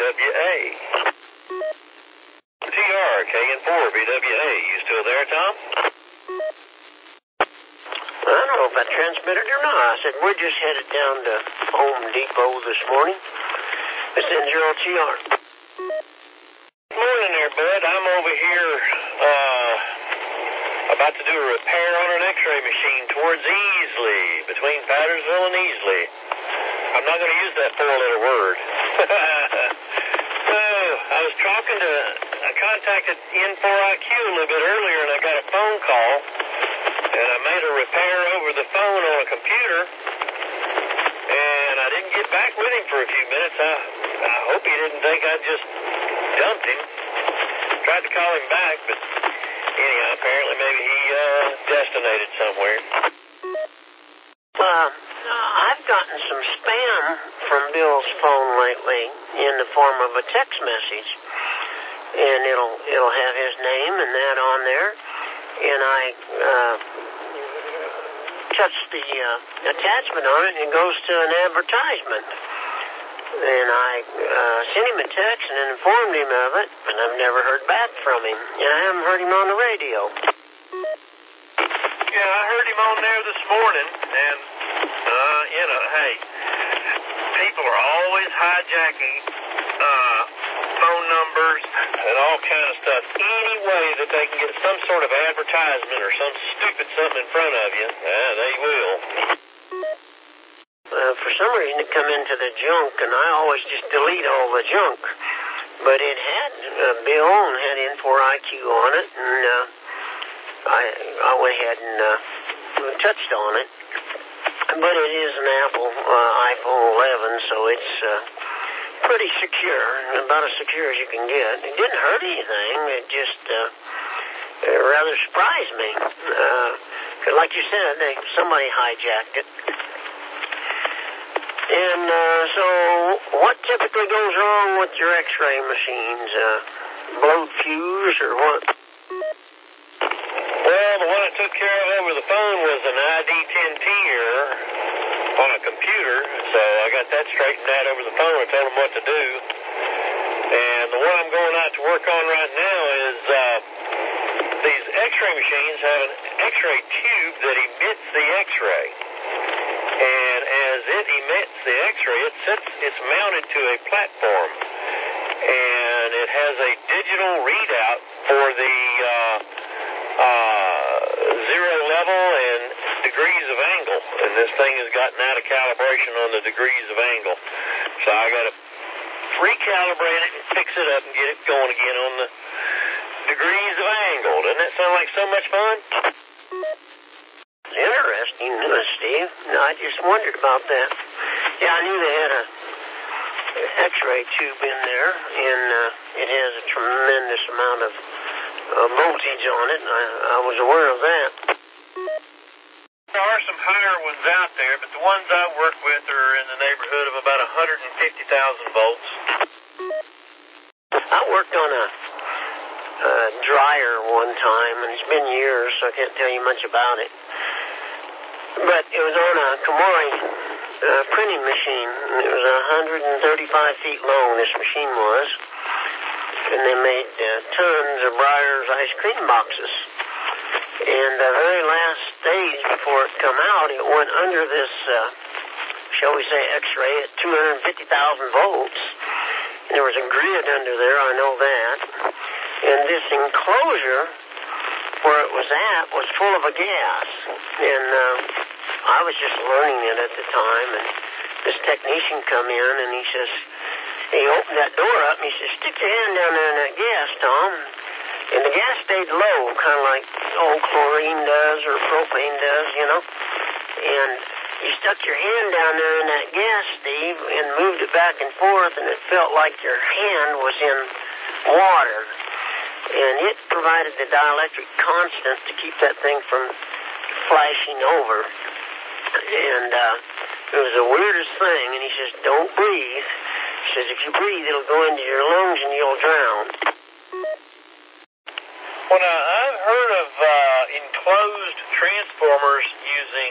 BWA. TR, KN4, BWA. You still there, Tom? I don't know if I transmitted or not. I said, we're just headed down to Home Depot this morning. This is N0TR. Good morning there, bud. I'm over here about to do a repair on an x-ray machine towards Easley, between Pattersville and Easley. I'm not going to use that four-letter word. So, I contacted N4IQ a little bit earlier, and I got a phone call, and I made a repair over the phone on a computer, and I didn't get back with him for a few minutes. I hope he didn't think I just dumped him. Tried to call him back, but anyhow, apparently maybe he destinated somewhere. I've gotten some spam from Bill's phone lately in the form of a text message, and it'll have his name and that on there, and I touch the attachment on it, and it goes to an advertisement. And I sent him a text and informed him of it, and I've never heard back from him. And I haven't heard him on the radio. Yeah, I heard him on there this morning, and, hey, people are always hijacking phone numbers and all kind of stuff. Any way that they can get some sort of advertisement or some stupid something in front of you, they will. For some reason, it come into the junk, and I always just delete all the junk. But it had Bill and had N4IQ on it, and I went ahead and touched on it. But it is an Apple iPhone 11, so it's pretty secure, about as secure as you can get. It didn't hurt anything. It just rather surprised me. Like you said, somebody hijacked it. And so what typically goes wrong with your x-ray machines? Blowed fuse or what? Well, the one I took care of over the phone was an ID10T error on a computer, so I got that straightened out over the phone and told them what to do. And the one I'm going out to work on right now is these x-ray machines have an x-ray tube that emits the x-ray. And as it emits the x-ray, it's mounted to a platform. And it has a digital readout for the zero level and degrees of angle. And this thing has gotten out of calibration on the degrees of angle. So I got to recalibrate it and fix it up and get it going again on the degrees of angle. Doesn't that sound like so much fun? Interesting, Steve. No, I just wondered about that. Yeah, I knew they had a x-ray tube in there, and it has a tremendous amount of voltage on it, and I was aware of that. There are some higher ones out there, but the ones I work with are in the neighborhood of about 150,000 volts. I worked on a dryer one time, and it's been years, so I can't tell you much about it. But it was on a Komori printing machine. It was 135 feet long, this machine was. And they made tons of Breyers ice cream boxes. And the very last stage before it come out, it went under this, shall we say, x-ray at 250,000 volts. And there was a grid under there, I know that. And this enclosure where it was at was full of a gas. And I was just learning it at the time, and this technician come in, and he opened that door up, and he says, stick your hand down there in that gas, Tom. And the gas stayed low, kind of like old chlorine does or propane does, you know. And you stuck your hand down there in that gas, Steve, and moved it back and forth, and it felt like your hand was in water. And it provided the dielectric constant to keep that thing from flashing over. And it was the weirdest thing. And he says, don't breathe. He says, if you breathe, it'll go into your lungs and you'll drown. Well, now, I've heard of enclosed transformers using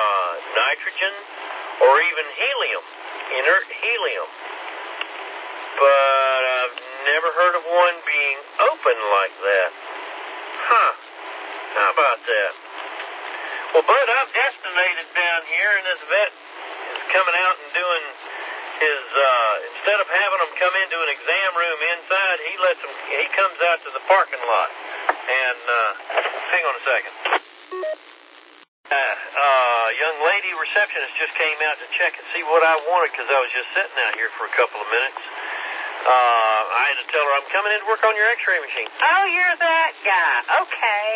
nitrogen or even helium, inert helium. but I've never heard of one being open like that. Huh. How about that? Well, Bud, I've estimated down here, and this vet is coming out and doing his, instead of having them come into an exam room inside, he comes out to the parking lot. And, hang on a second. Young lady receptionist just came out to check and see what I wanted because I was just sitting out here for a couple of minutes. I had to tell her I'm coming in to work on your x-ray machine. Oh, you're that guy. Okay.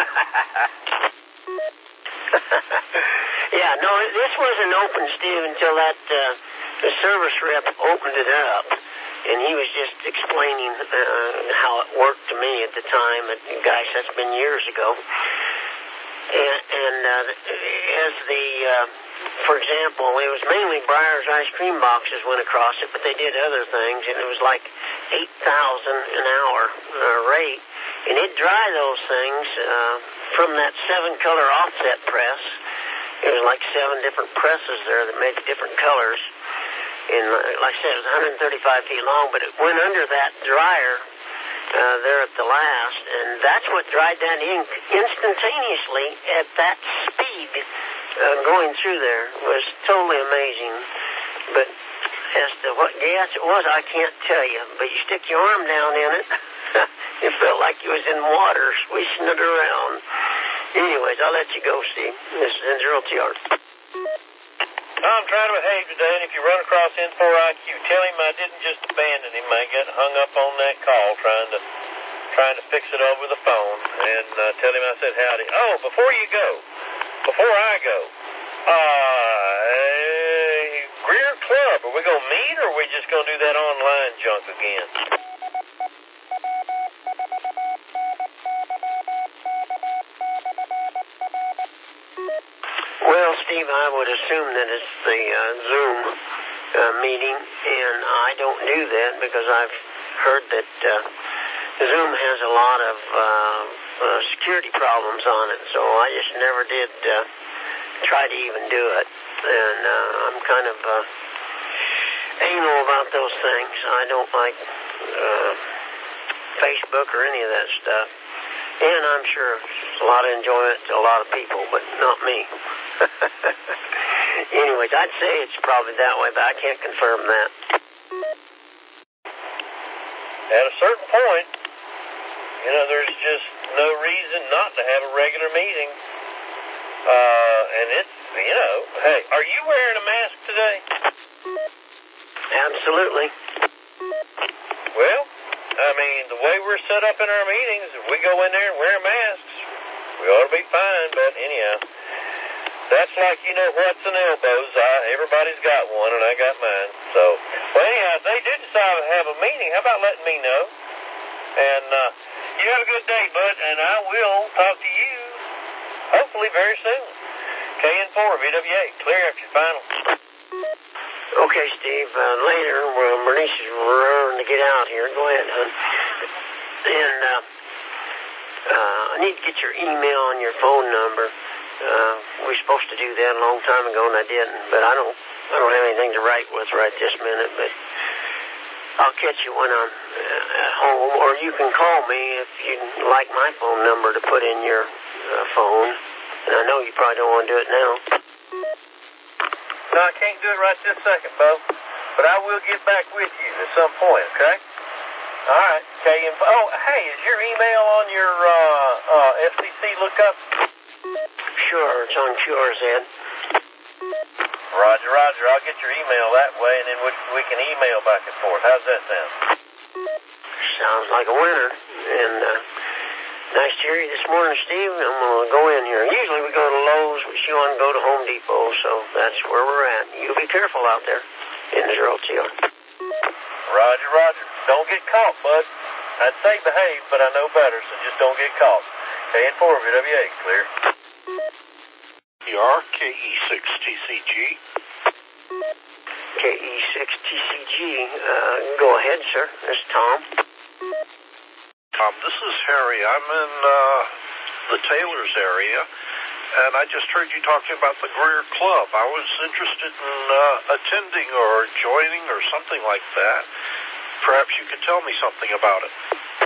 Yeah, no, this wasn't open, Steve, until the service rep opened it up. And he was just explaining how it worked to me at the time. And gosh, that's been years ago. And as for example, it was mainly Breyer's ice cream boxes went across it, but they did other things, and it was like 8,000 an hour rate. And it'd dry those things from that 7-color offset press. It was like 7 different presses there that made different colors. And like I said, it was 135 feet long, but it went under that dryer there at the last, and that's what dried that ink instantaneously at that speed going through there. It was totally amazing. But as to what gas it was, I can't tell you. But you stick your arm down in it, it felt like you was in water, swishing it around. Anyways, I'll let you go, Steve. This is N0TR. I'm trying to behave today, and if you run across N4IQ, tell him I didn't just abandon him. I got hung up on that call trying to fix it over the phone, and tell him I said howdy. Oh, before I go, Greer Club, are we going to meet, or are we just going to do that online junk again? Well, Steve, I would assume that it's the Zoom meeting, and I don't do that because I've heard that Zoom has a lot of security problems on it, so I just never did try to even do it. And I'm kind of anal about those things. I don't like Facebook or any of that stuff. And I'm sure it's a lot of enjoyment to a lot of people, but not me. Anyways, I'd say it's probably that way, but I can't confirm that. At a certain point, there's just no reason not to have a regular meeting. And it's, hey, are you wearing a mask today? Absolutely. Well, I mean, the way we're set up in our meetings, if we go in there and wear masks, we ought to be fine, but anyhow, that's like, what's an elbows. Everybody's got one, and I got mine. So, well, anyhow, if they did decide to have a meeting, how about letting me know? And you have a good day, bud, and I will talk to you hopefully very soon. KN4, VWA, clear after your final. Okay, Steve. Later, Bernice is raring to get out here. Go ahead, hon. And I need to get your email and your phone number. We were supposed to do that a long time ago, and I didn't. But I don't have anything to write with right this minute. But I'll catch you when I'm at home, or you can call me if you'd like my phone number to put in your phone. And I know you probably don't want to do it now. No, I can't do it right this second, Bo. But I will get back with you at some point, okay? All right. Oh, hey, is your email on your FCC lookup? Sure, it's on QRZ. Roger. I'll get your email that way, and then we can email back and forth. How's that sound? Sounds like a winner. And nice to hear you this morning, Steve. I'm going to go in here. Usually we go to Lowe's, but she wanted to go to Home Depot, so that's where we're at. You be careful out there in the N0TR. Roger. Don't get caught, bud. I'd say behave, but I know better, so just don't get caught. KN4, VWA, clear. KE6TCG. KE6TCG. Go ahead, sir. This is Tom. Tom, this is Harry. I'm in the Taylors area, and I just heard you talking about the Greer Club. I was interested in attending or joining or something like that. Perhaps you could tell me something about it.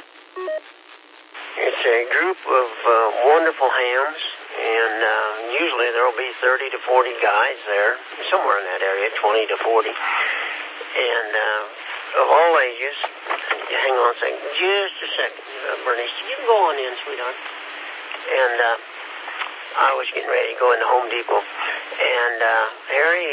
It's a group of wonderful hams, and usually there will be 30 to 40 guys there, somewhere in that area, 20 to 40. And of all ages. Hang on a second. Just a second, Bernice. You can go on in, sweetheart. And I was getting ready to go into Home Depot. And Harry,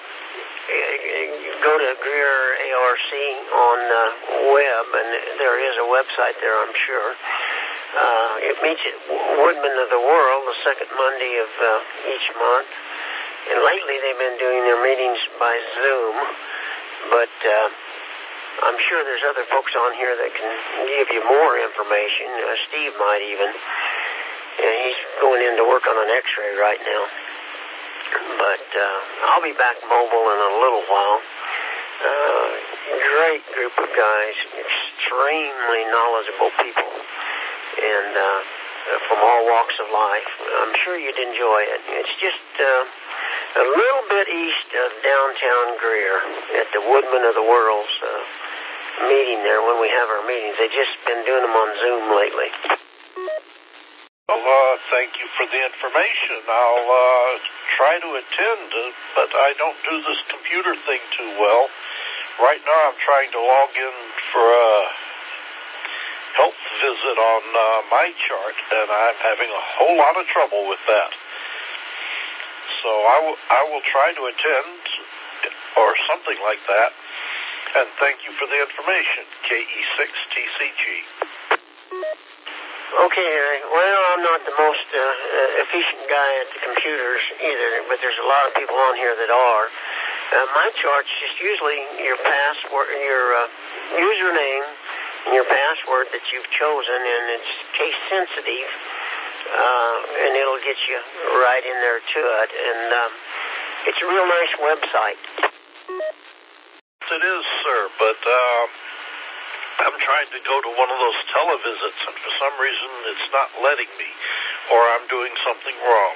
go to Greer ARC on the web, and there is a website there, I'm sure. It meets at Woodman of the World the second Monday of each month. And lately they've been doing their meetings by Zoom. But I'm sure there's other folks on here that can give you more information. Steve might even. And he's going in to work on an x-ray right now. But I'll be back mobile in a little while. Great group of guys, extremely knowledgeable people, and from all walks of life. I'm sure you'd enjoy it. It's just a little bit east of downtown Greer at the Woodman of the World's meeting there when we have our meetings. They've just been doing them on Zoom lately. Well, thank you for the information. I'll try to attend, but I don't do this computer thing too well. Right now I'm trying to log in for a health visit on my chart, and I'm having a whole lot of trouble with that. So I will try to attend or something like that, and thank you for the information, KE6TCG. Okay, Harry. Well, I'm not the most efficient guy at the computers either, but there's a lot of people on here that are. My chart's just usually your password, your username, and your password that you've chosen, and it's case sensitive, and it'll get you right in there to it. And it's a real nice website. It is, sir, but I'm trying to go to one of those televisits, and for some reason it's not letting me, or I'm doing something wrong.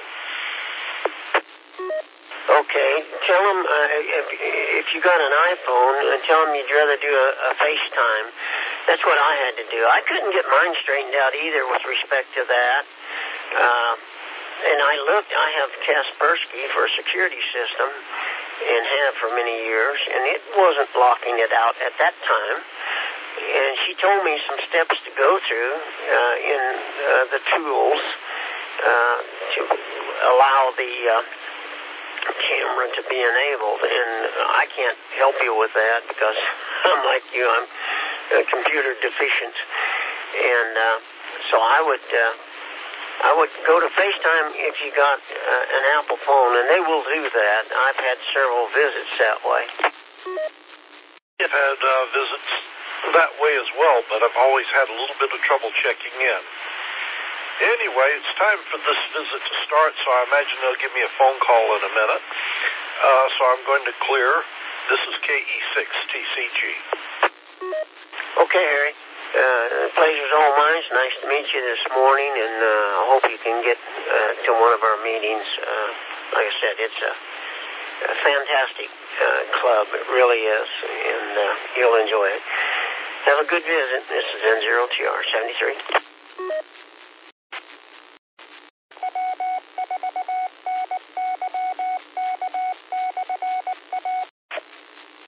Okay, tell them, if you got an iPhone, tell them you'd rather do a FaceTime. That's what I had to do. I couldn't get mine straightened out either with respect to that. And I looked, I have Kaspersky for a security system, and have for many years, and it wasn't blocking it out at that time. And she told me some steps to go through in the tools to allow the camera to be enabled. And I can't help you with that because I'm like you, I'm computer deficient. And so I would go to FaceTime if you got an Apple phone, and they will do that. I've had several visits that way. I've had visits that way as well, but I've always had a little bit of trouble checking in. Anyway, it's time for this visit to start, so I imagine they'll give me a phone call in a minute. So I'm going to clear. This is KE6TCG. Okay, Harry. The pleasure's all mine. It's nice to meet you this morning, and I hope you can get to one of our meetings. Like I said, it's a fantastic club. It really is, and you'll enjoy it. Have a good visit. This is N0TR 73.